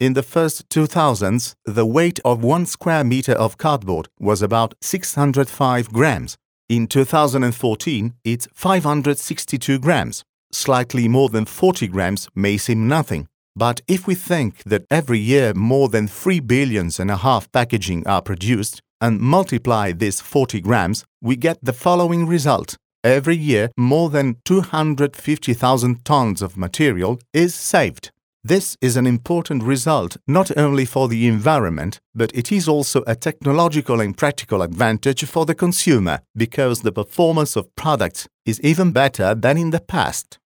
In the first 2000s, the weight of 1 square meter of cardboard was about 605 grams. In 2014, it's 562 grams. Slightly more than 40 grams may seem nothing. But if we think that every year more than 3.5 billion packaging are produced and multiply this 40 grams, we get the following result. Every year, more than 250,000 tons of material is saved. This is an important result not only for the environment, but it is also a technological and practical advantage for the consumer because the performance of products is even better than in the past.